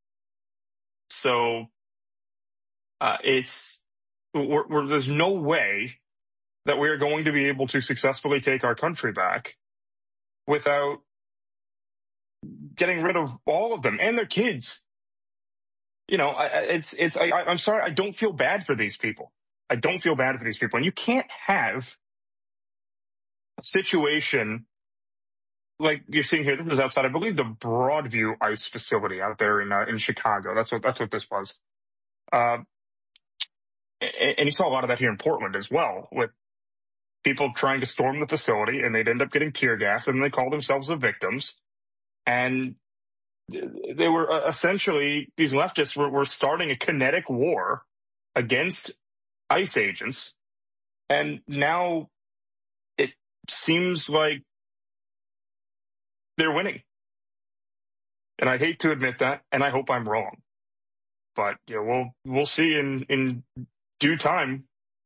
So, uh, it's, we're, we're, there's no way that we are going to be able to successfully take our country back without getting rid of all of them and their kids. You know, I, it's, it's, I, I'm sorry, I don't feel bad for these people. I don't feel bad for these people. And you can't have a situation like you're seeing here. This was outside, I believe, the Broadview ICE facility out there in, uh, in Chicago. That's what, that's what this was. Uh, and, and you saw a lot of that here in Portland as well, with people trying to storm the facility, and they'd end up getting tear gas, and they call themselves the victims. And they were uh, essentially, these leftists were, were starting a kinetic war against ICE agents. And now it seems like they're winning. And I hate to admit that, and I hope I'm wrong. But, you know, we'll, we'll see in, in due time.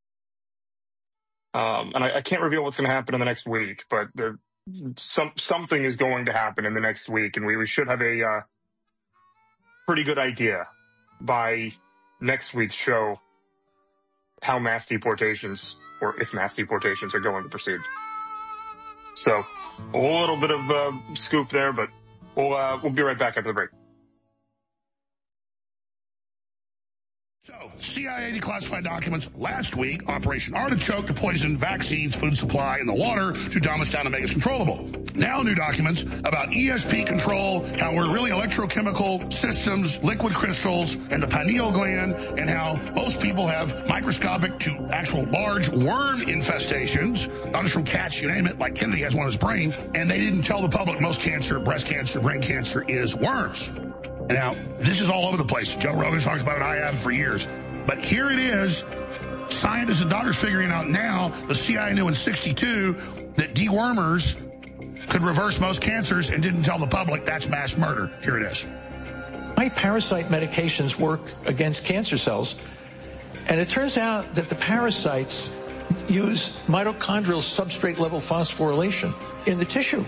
Um, and I, I can't reveal what's going to happen in the next week, but there, some, something is going to happen in the next week, and we, we should have a, uh, pretty good idea by next week's show how mass deportations, or if mass deportations are going to proceed. So, a little bit of, uh, scoop there, but we'll, uh, we'll be right back after the break. So, C I A declassified documents last week, Operation Artichoke to poison vaccines, food supply, and the water to dumb us down and make us controllable. Now new documents about E S P control, how we're really electrochemical systems, liquid crystals, and the pineal gland, and how most people have microscopic to actual large worm infestations, not just from cats, you name it, like Kennedy has one in his brain, and they didn't tell the public most cancer, breast cancer, brain cancer is worms. Now, this is all over the place. Joe Rogan talks about it. I have for years. But here it is. Scientists and doctors figuring out now, the C I A knew in sixty-two that dewormers could reverse most cancers and didn't tell the public. That's mass murder. Here it is. Why parasite medications work against cancer cells. And it turns out that the parasites use mitochondrial substrate level phosphorylation in the tissue.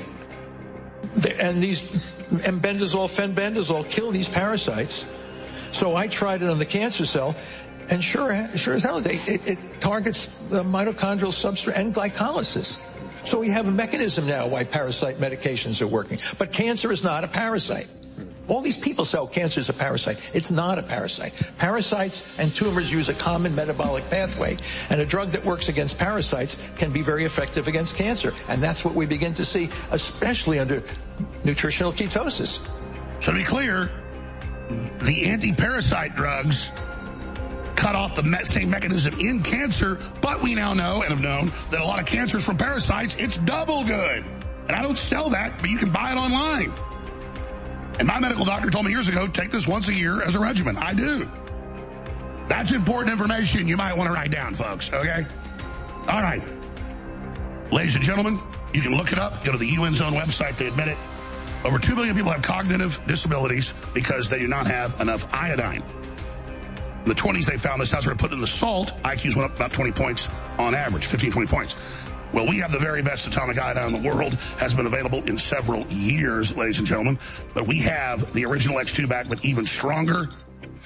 And these embendazole, fenbendazole kill these parasites. So I tried it on the cancer cell, and sure, sure as hell, it, it, it targets the mitochondrial substrate and glycolysis. So we have a mechanism now why parasite medications are working. But cancer is not a parasite. All these people say, oh, cancer is a parasite. It's not a parasite. Parasites and tumors use a common metabolic pathway, and a drug that works against parasites can be very effective against cancer. And that's what we begin to see, especially under nutritional ketosis. So to be clear, the anti-parasite drugs cut off the same mechanism in cancer, but we now know and have known that a lot of cancers from parasites, it's double good. And I don't sell that, but you can buy it online. And my medical doctor told me years ago, take this once a year as a regimen. I do. That's important information you might want to write down, folks, okay? All right. Ladies and gentlemen, you can look it up. Go to the U N's own website. They admit it. Over two billion people have cognitive disabilities because they do not have enough iodine. In the twenties, they found this. That's where they put in the salt. I Qs went up about twenty points on average, fifteen, twenty points. Well, we have the very best atomic iodine in the world. Has been available in several years, ladies and gentlemen. But we have the original X two back with even stronger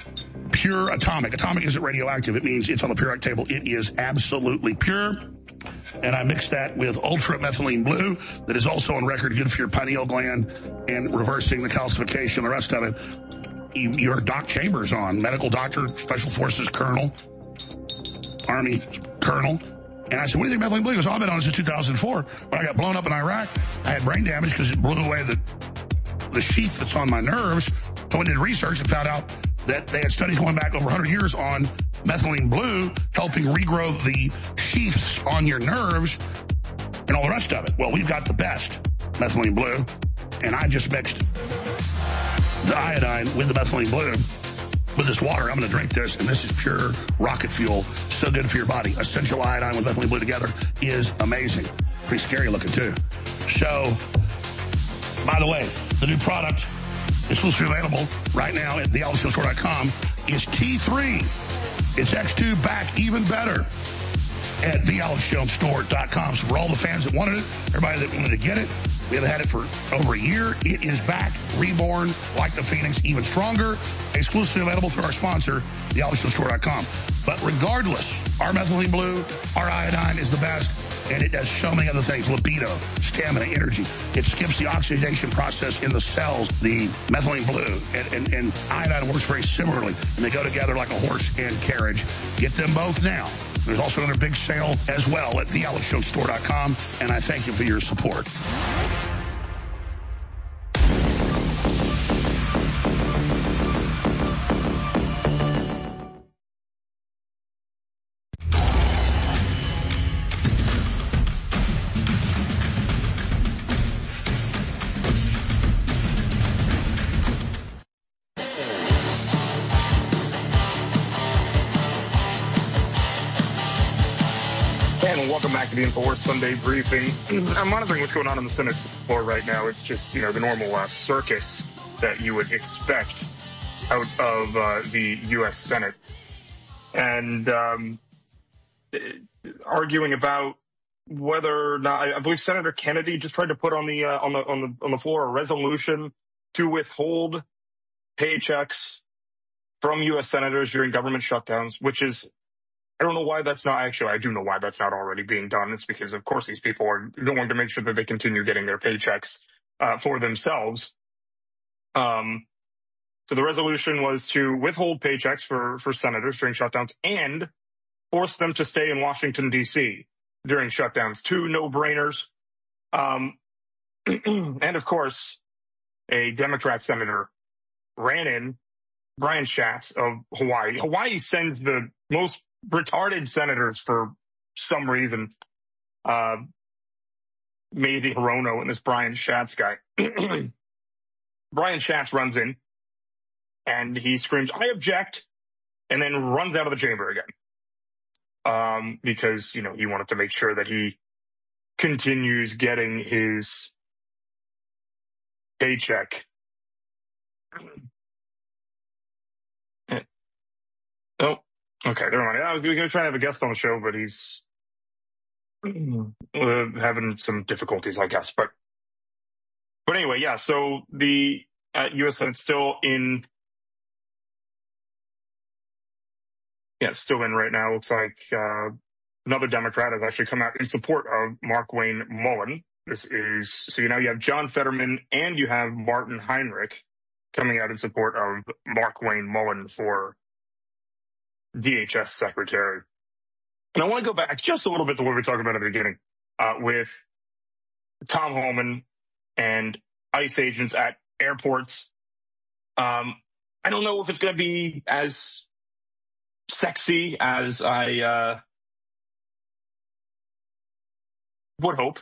pure atomic. Atomic isn't radioactive. It means it's on the periodic table. It is absolutely pure. And I mixed that with ultra methylene blue that is also on record good for your pineal gland and reversing the calcification, the rest of it. You, you're Doc Chambers on, medical doctor, special forces colonel, Army colonel. And I said, what do you think methylene blue? He goes, oh, I've been on it since two thousand four. When I got blown up in Iraq, I had brain damage because it blew away the, the sheath that's on my nerves. So I did research and found out that they had studies going back over one hundred years on methylene blue helping regrow the sheaths on your nerves and all the rest of it. Well, we've got the best methylene blue, and I just mixed the iodine with the methylene blue with this water. I'm going to drink this, and this is pure rocket fuel. So good for your body. Essential iodine with methylene blue together is amazing. Pretty scary looking, too. So, by the way, the new product exclusively available right now at the alex jones store dot com is T three. It's X two back even better at the alex jones store dot com. So for all the fans that wanted it, everybody that wanted to get it, we have had it for over a year. It is back, reborn, like the Phoenix, even stronger. Exclusively available through our sponsor, the alex jones store dot com. But regardless, our methylene blue, our iodine is the best. And it does so many other things, libido, stamina, energy. It skips the oxidation process in the cells, the methylene blue, and, and, and iodine works very similarly. And they go together like a horse and carriage. Get them both now. There's also another big sale as well at the alex jones store dot com, and I thank you for your support. Welcome back to the InfoWars Sunday Briefing. I'm monitoring what's going on on the Senate floor right now. It's just, you know, the normal uh, circus that you would expect out of uh, the U S Senate. And um, arguing about whether or not, I believe Senator Kennedy just tried to put on the uh, on the on the on the floor a resolution to withhold paychecks from U S senators during government shutdowns, which is, I don't know why that's not, actually, I do know why that's not already being done. It's because, of course, these people are going to make sure that they continue getting their paychecks uh, for themselves. Um, so the resolution was to withhold paychecks for, for senators during shutdowns and force them to stay in Washington, D C during shutdowns. Two no-brainers. Um, and, of course, a Democrat senator ran in, Brian Schatz of Hawaii. Hawaii sends the most retarded senators for some reason. Uh, Mazie Hirono and this Brian Schatz guy. Brian Schatz runs in and he screams, "I object," and then runs out of the chamber again. Um, because, you know, he wanted to make sure that he continues getting his paycheck. Oh, okay, never mind. I was going to try to have a guest on the show, but he's uh, having some difficulties, I guess. But, but anyway, yeah. So the uh, U S Senate's still in, yeah, it's still in right now. Looks like uh, another Democrat has actually come out in support of Markwayne Mullin. This is so you know you have John Fetterman and you have Martin Heinrich coming out in support of Markwayne Mullin for D H S secretary. And I want to go back just a little bit to what we were talking about at the beginning uh, with Tom Homan and ICE agents at airports. Um, I don't know if it's going to be as sexy as I uh, would hope.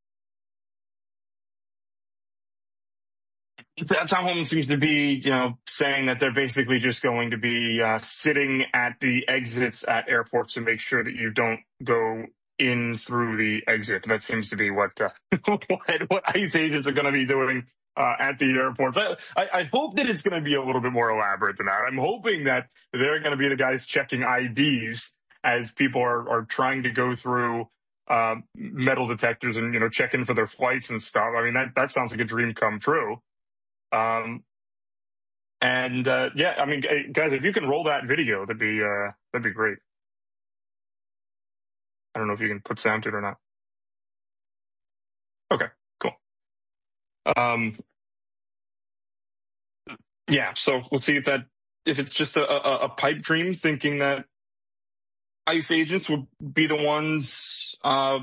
Tom Homan seems to be, you know, saying that they're basically just going to be uh, sitting at the exits at airports to make sure that you don't go in through the exit. That seems to be what uh, what, what ICE agents are going to be doing uh, at the airports. I, I, I hope that it's going to be a little bit more elaborate than that. I'm hoping that they're going to be the guys checking I Ds as people are, are trying to go through uh, metal detectors and, you know, checking for their flights and stuff. I mean, that, that sounds like a dream come true. Um, And, uh, yeah, I mean, guys, if you can roll that video, that'd be, uh, that'd be great. I don't know if you can put sound to it or not. Okay, cool. Um, yeah, so we'll see if that, if it's just a, a, a pipe dream thinking that ICE agents would be the ones, uh,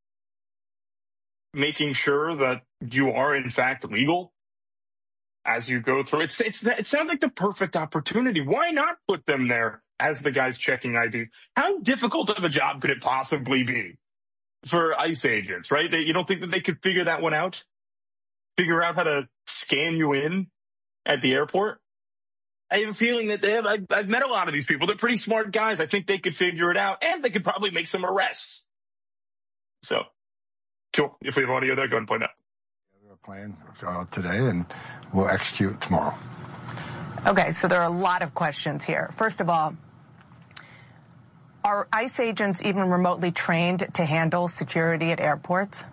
making sure that you are in fact legal as you go through. It's, it's, it sounds like the perfect opportunity. Why not put them there as the guys checking I Ds? How difficult of a job could it possibly be for ICE agents, right? They, you don't think that they could figure that one out? Figure out how to scan you in at the airport? I have a feeling that they have, I've, I've met a lot of these people. They're pretty smart guys. I think they could figure it out, and they could probably make some arrests. So, cool. If we have audio there, go ahead and play that. Plan uh, today, and we'll execute tomorrow. Okay, so there are a lot of questions here. First of all, are ICE agents even remotely trained to handle security at airports?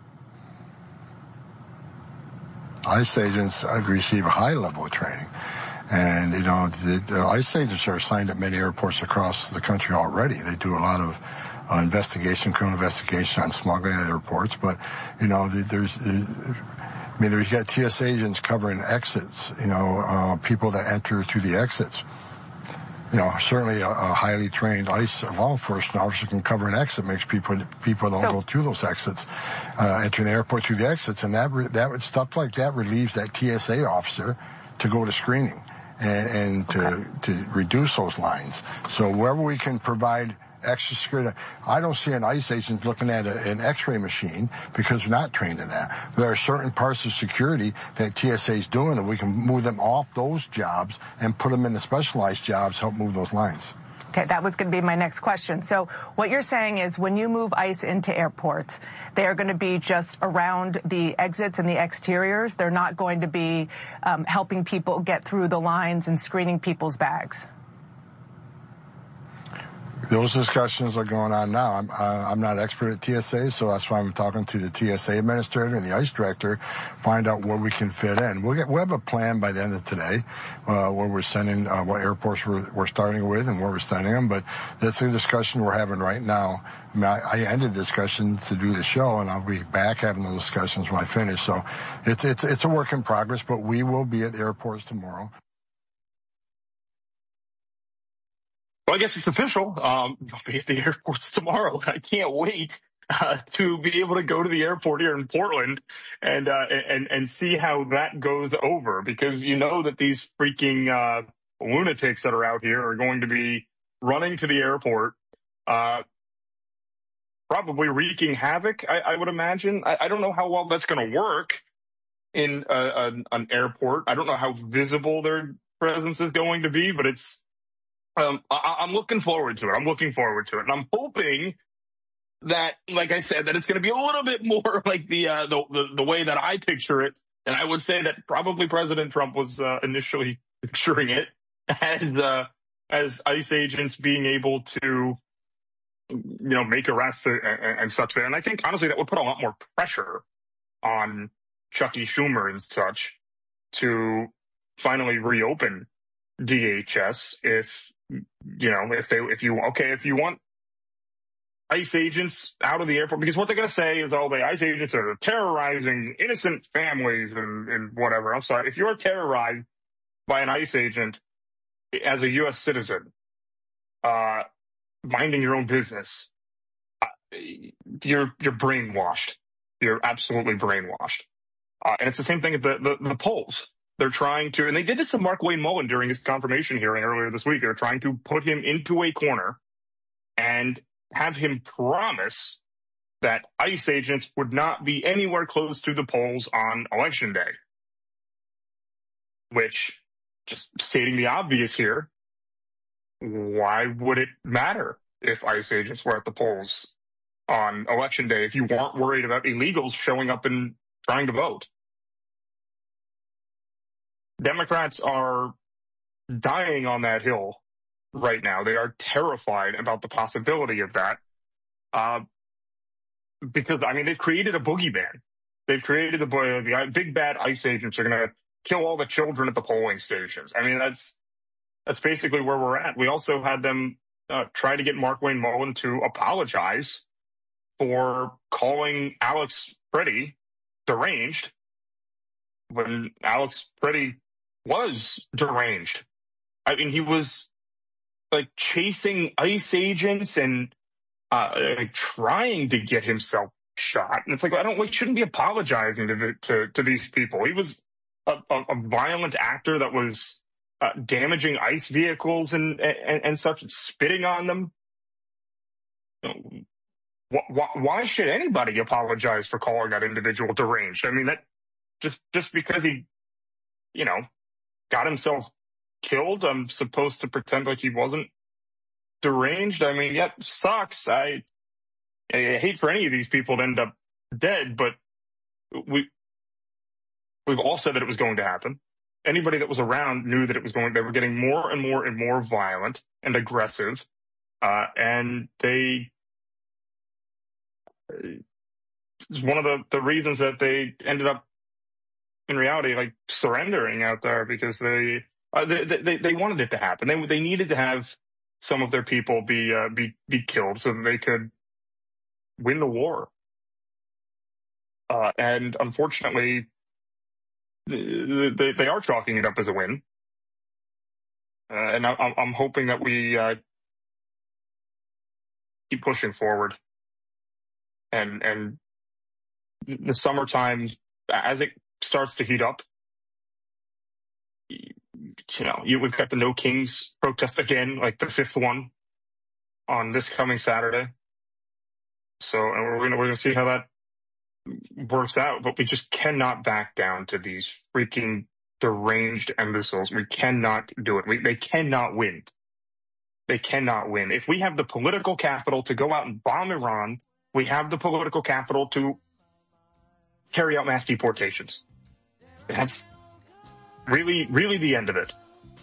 ICE agents receive a high level of training. And, you know, the, the ICE agents are assigned at many airports across the country already. They do a lot of uh, investigation, criminal investigation on smuggling at airports. But, you know, there's, there's I mean, there's got T S A agents covering exits, you know, uh, people that enter through the exits. You know, certainly a, a highly trained ICE law enforcement officer can cover an exit, makes people people don't so, go through those exits, uh, entering the airport through the exits, and that that stuff like that relieves that T S A officer to go to screening and, and to okay. to reduce those lines. So wherever we can provide extra security, I don't see an ICE agent looking at a, an X-ray machine because they're not trained in that. There are certain parts of security that T S A is doing, and we can move them off those jobs and put them in the specialized jobs, help move those lines. Okay, that was going to be my next question. So what you're saying is when you move ICE into airports, they are going to be just around the exits and the exteriors. They're not going to be um, helping people get through the lines and screening people's bags. Those discussions are going on now. I'm, uh, I'm not expert at T S A, so that's why I'm talking to the T S A administrator and the ICE director, find out where we can fit in. We'll get, we'll have a plan by the end of today, uh, where we're sending, uh, what airports we're, we're starting with and where we're sending them, but that's the discussion we're having right now. I mean, I, I ended the discussion to do the show, and I'll be back having the discussions when I finish. So it's, it's, it's a work in progress, but we will be at the airports tomorrow. Well, I guess it's official. Um, I'll be at the airports tomorrow. I can't wait uh, to be able to go to the airport here in Portland and uh, and and see how that goes over, because you know that these freaking uh, lunatics that are out here are going to be running to the airport, uh, probably wreaking havoc. I, I would imagine. I, I don't know how well that's going to work in a, a, an airport. I don't know how visible their presence is going to be, but it's. Um, I, I'm looking forward to it. I'm looking forward to it. And I'm hoping that, like I said, that it's going to be a little bit more like the, uh, the, the, the way that I picture it. And I would say that probably President Trump was, uh, initially picturing it as, uh, as ICE agents being able to, you know, make arrests and, and such there. And I think, honestly, that would put a lot more pressure on Chucky Schumer and such to finally reopen D H S if, you know, if they, if you, okay, if you want ICE agents out of the airport, because what they're going to say is, oh, the ICE agents are terrorizing innocent families and, and whatever. I'm sorry. If you're terrorized by an ICE agent as a U S citizen, uh, minding your own business, uh, you're, you're brainwashed. You're absolutely brainwashed. Uh, and it's the same thing at the, the, the polls. They're trying to, and they did this to Mark Wayne Mullen during his confirmation hearing earlier this week. They're trying to put him into a corner and have him promise that ICE agents would not be anywhere close to the polls on election day. Which, just stating the obvious here, why would it matter if ICE agents were at the polls on election day if you weren't worried about illegals showing up and trying to vote? Democrats are dying on that hill right now. They are terrified about the possibility of that. Uh, because, I mean, they've created a boogeyman. They've created the, the big bad ICE agents are going to kill all the children at the polling stations. I mean, that's, that's basically where we're at. We also had them uh, try to get Markwayne Mullin to apologize for calling Alex Preddy deranged when Alex Preddy was deranged. I mean, he was like chasing ICE agents and uh, like trying to get himself shot. And it's like, I don't, we shouldn't be apologizing to the, to, to these people. He was a, a, a violent actor that was uh, damaging ICE vehicles and, and, and such, and spitting on them. Why, why should anybody apologize for calling that individual deranged? I mean, that just, just because he, you know, got himself killed, I'm supposed to pretend like he wasn't deranged. I mean, yeah, sucks. I, I hate for any of these people to end up dead, but we, we've all said that it was going to happen. Anybody that was around knew that it was going, they were getting more and more and more violent and aggressive. Uh, and they, it's one of the, the reasons that they ended up in reality, like surrendering out there, because they, uh, they, they, they wanted it to happen. They, they needed to have some of their people be, uh, be, be killed so that they could win the war. Uh, and unfortunately, they, they are chalking it up as a win. Uh, and I, I'm hoping that we, uh, keep pushing forward. And, and the summertime, as it starts to heat up, you know, you, we've got the No Kings protest again, like the fifth one on this coming Saturday. So, and we're gonna, we're gonna see how that works out, but we just cannot back down to these freaking deranged imbeciles. We cannot do it. We, they cannot win. They cannot win. If we have the political capital to go out and bomb Iran, we have the political capital to carry out mass deportations. That's really, really the end of it.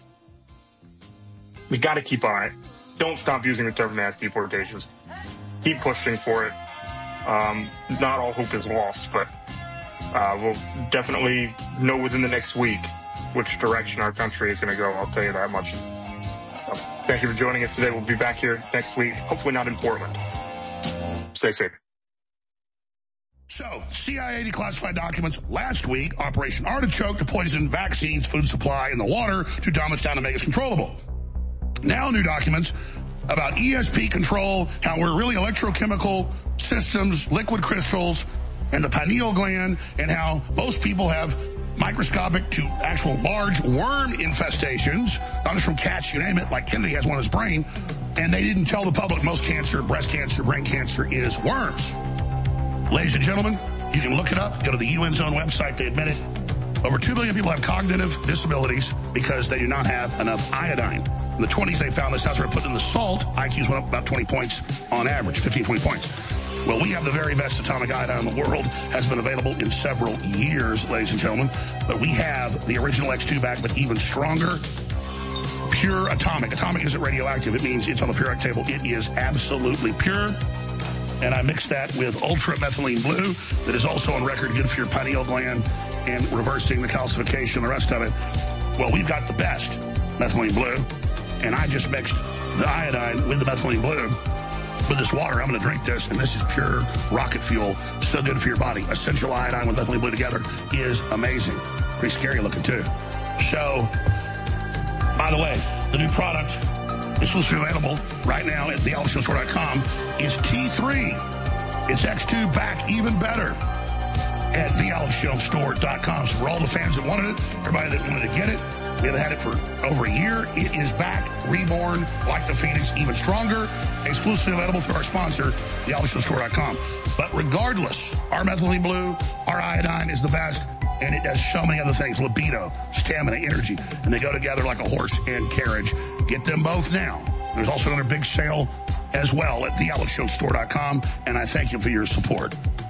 We got to keep on it. Don't stop using the term mass deportations. Keep pushing for it. Um, not all hope is lost, but uh, we'll definitely know within the next week which direction our country is going to go. I'll tell you that much. Uh, thank you for joining us today. We'll be back here next week, hopefully not in Portland. Stay safe. So, C I A declassified documents last week, Operation Artichoke to poison vaccines, food supply, and the water to dumb us down to make us controllable. Now new documents about E S P control, how we're really electrochemical systems, liquid crystals, and the pineal gland, and how most people have microscopic to actual large worm infestations, not just from cats, you name it, like Kennedy has one in his brain, and they didn't tell the public most cancer, breast cancer, brain cancer is worms. Ladies and gentlemen, you can look it up. Go to the U N's own website. They admit it. Over two billion people have cognitive disabilities because they do not have enough iodine. In the twenties, they found this. That's where it put in the salt. I Qs went up about twenty points on average, fifteen, twenty points. Well, we have the very best atomic iodine in the world. Has been available in several years, ladies and gentlemen. But we have the original X two back, but even stronger. Pure atomic. Atomic isn't radioactive. It means it's on the periodic table. It is absolutely pure. And I mixed that with ultra methylene blue that is also on record good for your pineal gland and reversing the calcification and the rest of it. Well, we've got the best methylene blue, and I just mixed the iodine with the methylene blue with this water. I'm going to drink this, and this is pure rocket fuel. So good for your body. Essential iodine with methylene blue together is amazing. Pretty scary looking, too. So, by the way, the new product is supposed to be available right now at the alex jones store dot com is T three. It's X two back even better at the alex jones store dot com. So for all the fans that wanted it, everybody that wanted to get it, we have had it for over a year. It is back, reborn, like the Phoenix, even stronger, exclusively available through our sponsor, the alex jones store dot com. But regardless, our methylene blue, our iodine is the best, and it does so many other things, libido, stamina, energy, and they go together like a horse and carriage. Get them both now. There's also another big sale as well at the alex jones store dot com, and I thank you for your support.